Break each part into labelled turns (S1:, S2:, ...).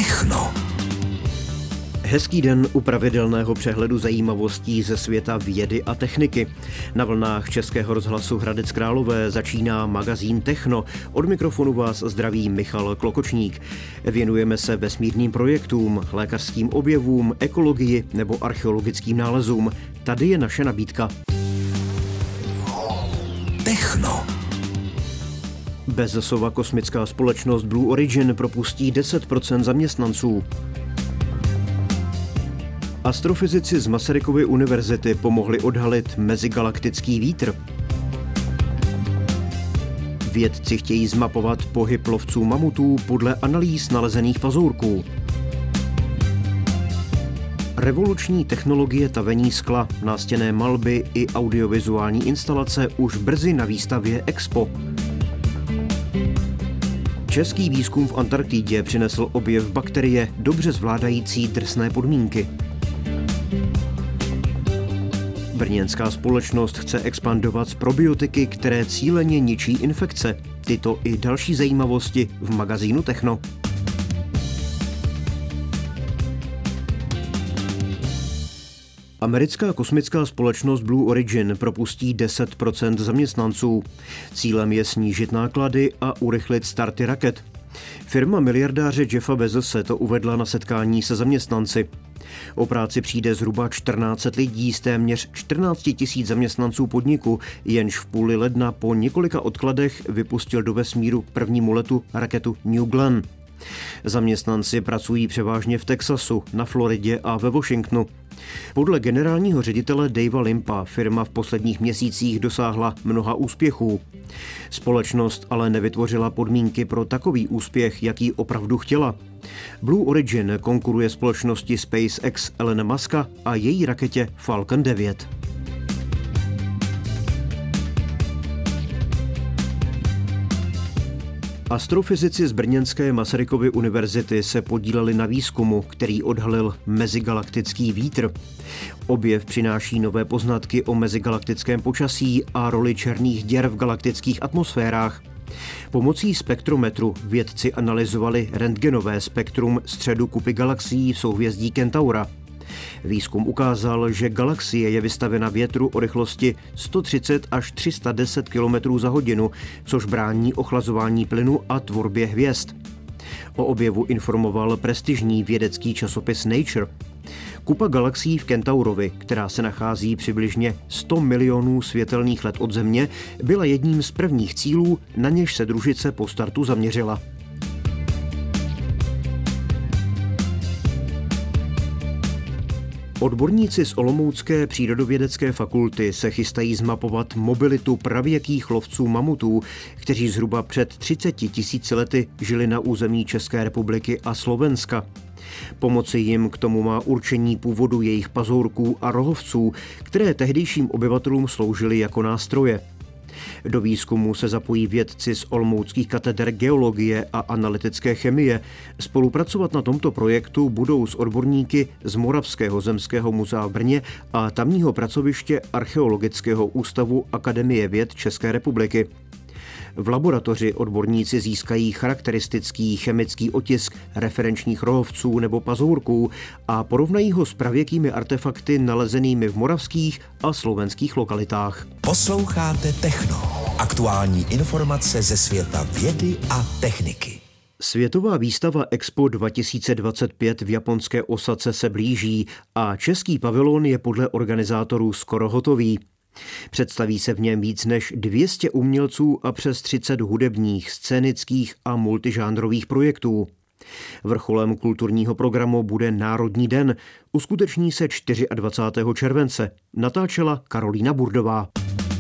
S1: Techno.
S2: Hezký den u pravidelného přehledu zajímavostí ze světa vědy a techniky. Na vlnách Českého rozhlasu Hradec Králové začíná magazín Techno. Od mikrofonu vás zdraví Michal Klokočník. Věnujeme se vesmírným projektům, lékařským objevům, ekologii nebo archeologickým nálezům. Tady je naše nabídka.
S1: Techno.
S2: Bezosova kosmická společnost Blue Origin propustí 10% zaměstnanců. Astrofyzici z Masarykovy univerzity pomohli odhalit mezigalaktický vítr. Vědci chtějí zmapovat pohyb lovců mamutů podle analýz nalezených pazourků. Revoluční technologie tavení skla, nástěnné malby i audiovizuální instalace už brzy na výstavě Expo. Český výzkum v Antarktidě přinesl objev bakterie dobře zvládající drsné podmínky. Brněnská společnost chce expandovat s probiotiky, které cíleně ničí infekce. Tyto i další zajímavosti v magazínu Techno. Americká kosmická společnost Blue Origin propustí 10% zaměstnanců. Cílem je snížit náklady a urychlit starty raket. Firma miliardáře Jeffa Bezose to uvedla na setkání se zaměstnanci. O práci přijde zhruba 1400 lidí z téměř 14 000 zaměstnanců podniku, jenž v půli ledna po několika odkladech vypustil do vesmíru k prvnímu letu raketu New Glenn. Zaměstnanci pracují převážně v Texasu, na Floridě a ve Washingtonu. Podle generálního ředitele Davea Limpa firma v posledních měsících dosáhla mnoha úspěchů. Společnost ale nevytvořila podmínky pro takový úspěch, jaký opravdu chtěla. Blue Origin konkuruje společnosti SpaceX Elona Muska a její raketě Falcon 9. Astrofyzici z brněnské Masarykovy univerzity se podíleli na výzkumu, který odhalil mezigalaktický vítr. Objev přináší nové poznatky o mezigalaktickém počasí a roli černých děr v galaktických atmosférách. Pomocí spektrometru vědci analyzovali rentgenové spektrum středu kupy galaxií v souhvězdí Kentaura. Výzkum ukázal, že galaxie je vystavena větru o rychlosti 130 až 310 km za hodinu, což brání ochlazování plynu a tvorbě hvězd. O objevu informoval prestižní vědecký časopis Nature. Kupa galaxií v Kentaurovi, která se nachází přibližně 100 milionů světelných let od Země, byla jedním z prvních cílů, na něž se družice po startu zaměřila. Odborníci z Olomoucké přírodovědecké fakulty se chystají zmapovat mobilitu pravěkých lovců mamutů, kteří zhruba před 30 000 lety žili na území České republiky a Slovenska. Pomoci jim k tomu má určení původu jejich pazourků a rohovců, které tehdejším obyvatelům sloužily jako nástroje. Do výzkumu se zapojí vědci z olomouckých kateder geologie a analytické chemie. Spolupracovat na tomto projektu budou s odborníky z Moravského zemského muzea v Brně a tamního pracoviště Archeologického ústavu Akademie věd České republiky. V laboratoři odborníci získají charakteristický chemický otisk referenčních rohovců nebo pazourků a porovnají ho s pravěkými artefakty nalezenými v moravských a slovenských lokalitách.
S1: Posloucháte Techno. Aktuální informace ze světa vědy a techniky.
S2: Světová výstava Expo 2025 v japonské Osace se blíží a český pavilon je podle organizátorů skoro hotový. Představí se v něm víc než 200 umělců a přes 30 hudebních, scénických a multižánrových projektů. Vrcholem kulturního programu bude Národní den, uskuteční se 24. července. Natáčela Karolína Burdová.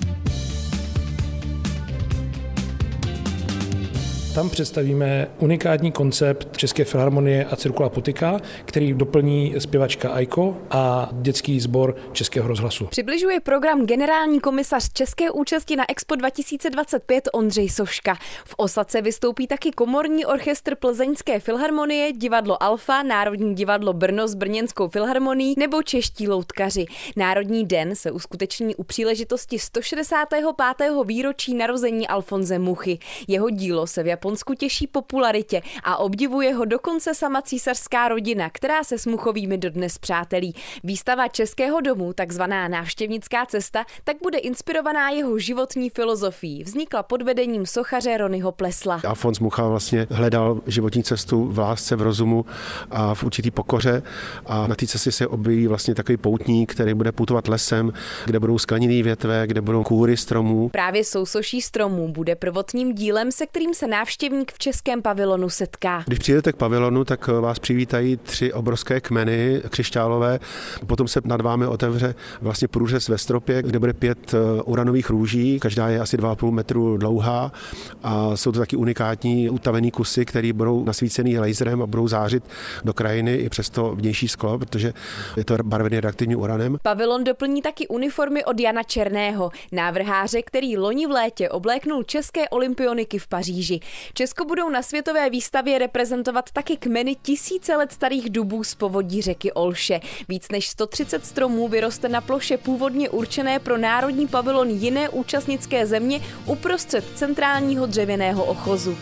S3: Tam představíme unikátní koncept České filharmonie a Cirkula Putika, který doplní zpěvačka Aiko a dětský sbor Českého rozhlasu.
S4: Přibližuje program generální komisař české účasti na Expo 2025 Ondřej Soška. V Osace vystoupí taky komorní orchestr Plzeňské filharmonie, divadlo Alfa, Národní divadlo Brno s brněnskou filharmonií nebo čeští loutkaři. Národní den se uskuteční u příležitosti 165. výročí narození Alfonse Muchy. Jeho dílo se v Japonsku těší popularitě a obdivuje ho dokonce sama císařská rodina, která se s Muchovými dodnes přátelí. Výstava Českého domu, takzvaná návštěvnická cesta, tak bude inspirovaná jeho životní filozofií. Vznikla pod vedením sochaře Ronyho Plesla.
S5: Alfons Mucha vlastně hledal životní cestu v lásce, v rozumu a v určitý pokoře a na té cestě se objeví vlastně takový poutník, který bude putovat lesem, kde budou skleněné větve, kde budou kůry stromů.
S4: Právě sousoší stromů bude prvotním dílem, se kterým se návštěvník v českém pavilonu setká.
S5: Když přijdete k pavilonu, tak vás přivítají 3 obrovské kmeny křišťálové. Potom se nad vámi otevře vlastně průřez ve stropě, kde bude 5 uranových růží. Každá je asi 2,5 metru dlouhá a jsou to taky unikátní utavený kusy, které budou nasvícený laserem a budou zářit do krajiny i přes to vnější sklo, protože je to barvený reaktivním uranem.
S4: Pavilon doplní taky uniformy od Jana Černého, návrháře, který loni v létě obléknul české olympioniky v Paříži. Česko budou na světové výstavě reprezentovat taky kmeny tisíce let starých dubů z povodí řeky Olše. Víc než 130 stromů vyroste na ploše původně určené pro národní pavilon jiné účastnické země uprostřed centrálního dřevěného ochozu.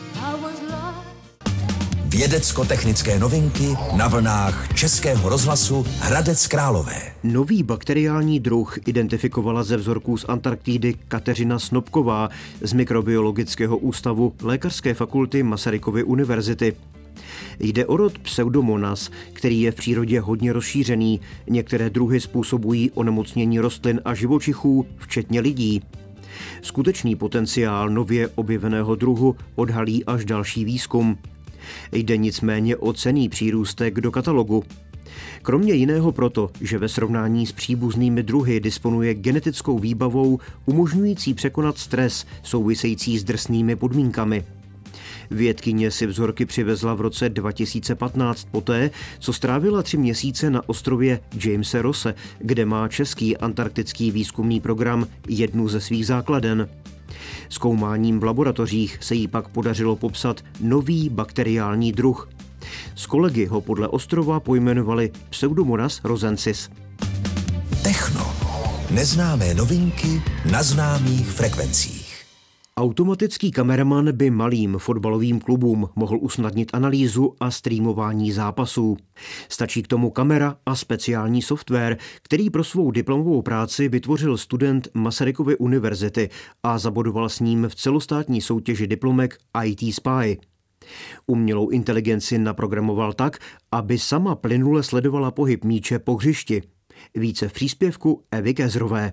S1: Vědecko-technické novinky na vlnách Českého rozhlasu Hradec Králové.
S2: Nový bakteriální druh identifikovala ze vzorků z Antarktidy Kateřina Snopková z Mikrobiologického ústavu Lékařské fakulty Masarykovy univerzity. Jde o rod Pseudomonas, který je v přírodě hodně rozšířený. Některé druhy způsobují onemocnění rostlin a živočichů, včetně lidí. Skutečný potenciál nově objeveného druhu odhalí až další výzkum. Jde nicméně o cenný přírůstek do katalogu. Kromě jiného proto, že ve srovnání s příbuznými druhy disponuje genetickou výbavou umožňující překonat stres související s drsnými podmínkami. Vědkyně si vzorky přivezla v roce 2015 poté, co strávila 3 měsíce na ostrově Jamese Rosse, kde má český antarktický výzkumný program jednu ze svých základen. Zkoumáním v laboratořích se jí pak podařilo popsat nový bakteriální druh. S kolegy ho podle ostrova pojmenovali Pseudomonas rosensis.
S1: Techno. Neznámé novinky na známých frekvencích.
S2: Automatický kameraman by malým fotbalovým klubům mohl usnadnit analýzu a streamování zápasů. Stačí k tomu kamera a speciální software, který pro svou diplomovou práci vytvořil student Masarykovy univerzity a zabodoval s ním v celostátní soutěži diplomek IT Spy. Umělou inteligenci naprogramoval tak, aby sama plynule sledovala pohyb míče po hřišti. Více v příspěvku Evy Kezrové.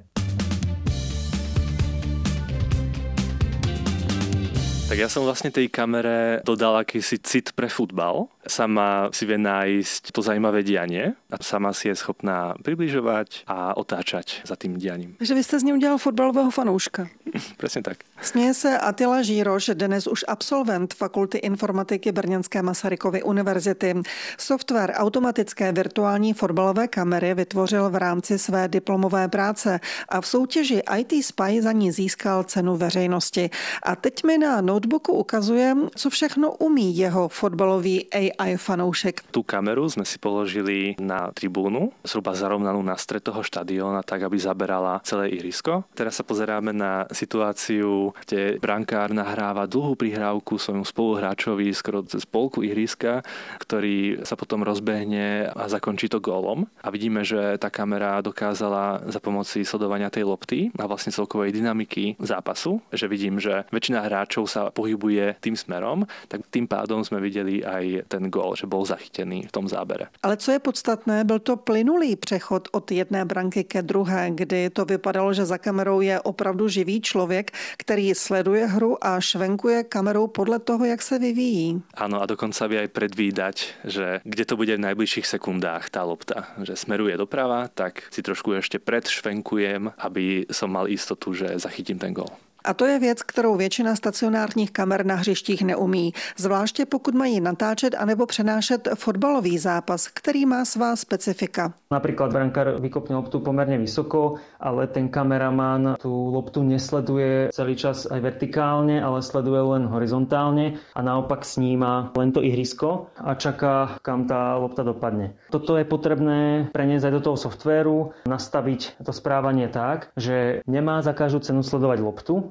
S6: Tak ja som vlastne tej kamere dodal akýsi cit pre futbal. Sama si vie nájsť to zajímavé dianie a sama si je schopná približovať a otáčať za tým dianím.
S7: Takže vy jste z něj udělal fotbalového fanouška.
S6: Presne tak.
S7: Směje se Attila Žíroš, dnes už absolvent Fakulty informatiky Brněnské Masarykovy univerzity. Software automatické virtuální fotbalové kamery vytvořil v rámci své diplomové práce a v soutěži IT Spy za ní získal cenu veřejnosti. A teď mi na notebooku ukazuje, co všechno umí jeho fotbalový AI fanoušek.
S6: Tú kameru sme si položili na tribúnu, zhruba zarovnanú na stred toho štadióna, tak aby zaberala celé ihrisko. Teraz sa pozeráme na situáciu, kde brankár nahráva dlhú prihrávku svojmu spoluhráčovi skoro cez polku ihriska, ktorý sa potom rozbehne a zakončí to gólom. A vidíme, že tá kamera dokázala za pomoci sledovania tej lopty a vlastne celkovej dynamiky zápasu, že vidím, že väčšina hráčov sa pohybuje tým smerom, tak tým pádom sme videli aj ten gól, že bol zachytený v tom zábere.
S7: Ale co je podstatné, byl to plynulý přechod od jedné branky ke druhé, kdy to vypadalo, že za kamerou je opravdu živý člověk, který sleduje hru a švenkuje kamerou podle toho, jak se vyvíjí.
S6: Áno, a dokonca vie aj predvídať, že kde to bude v najbližších sekundách tá lopta, že smeruje doprava, tak si trošku ešte predšvenkujem, aby som mal istotu, že zachytím ten gól.
S7: A to je věc, kterou většina stacionárních kamer na hřištích neumí, zvláště pokud mají natáčet anebo přenášet fotbalový zápas, který má svá specifika.
S8: Napríklad brankár vykopne loptu pomerne vysoko, ale ten kameraman tú loptu nesleduje celý čas aj vertikálne, ale sleduje len horizontálne a naopak sníma len to ihrisko a čaká, kam tá lopta dopadne. Toto je potrebné preniesť aj do toho softvéru, nastaviť to správanie tak, že nemá za každú cenu sledovať loptu,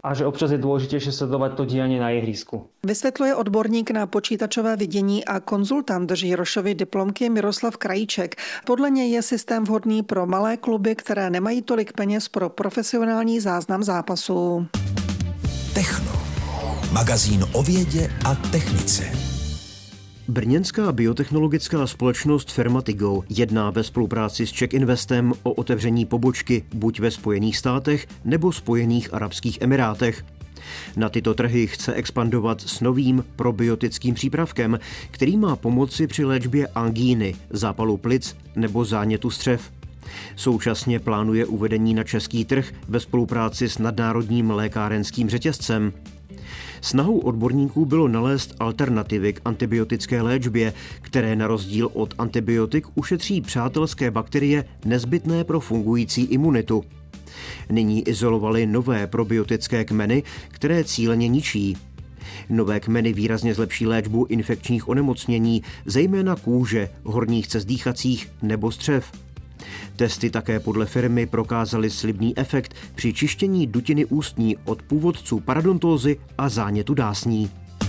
S8: a že občas je dôležitejšie sledovať to dianie na ihrisku.
S7: Vysvětluje odborník na počítačové vidění a konzultant Žírošovy diplomky Miroslav Krajíček. Podle něj je systém vhodný pro malé kluby, které nemají tolik peněz pro profesionální záznam zápasů.
S1: Techno. Magazín o vědě a technice.
S2: Brněnská biotechnologická společnost Fermatigo jedná ve spolupráci s Czech Investem o otevření pobočky buď ve Spojených státech nebo Spojených arabských emirátech. Na tyto trhy chce expandovat s novým probiotickým přípravkem, který má pomoci při léčbě angíny, zápalu plic nebo zánětu střev. Současně plánuje uvedení na český trh ve spolupráci s nadnárodním lékárenským řetězcem. Snahou odborníků bylo nalézt alternativy k antibiotické léčbě, které na rozdíl od antibiotik ušetří přátelské bakterie nezbytné pro fungující imunitu. Nyní izolovali nové probiotické kmeny, které cíleně ničí. Nové kmeny výrazně zlepší léčbu infekčních onemocnění, zejména kůže, horních cest dýchacích nebo střev. Testy také podle firmy prokázaly slibný efekt při čištění dutiny ústní od původců parodontózy a zánětu dásní.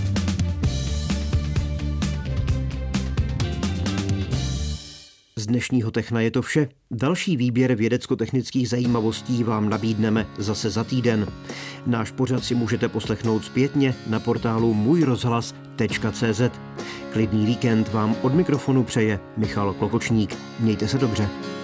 S2: Z dnešního Techna je to vše. Další výběr vědecko-technických zajímavostí vám nabídneme zase za týden. Náš pořad si můžete poslechnout zpětně na portálu můjrozhlas.cz. Klidný víkend vám od mikrofonu přeje Michal Klokočník. Mějte se dobře.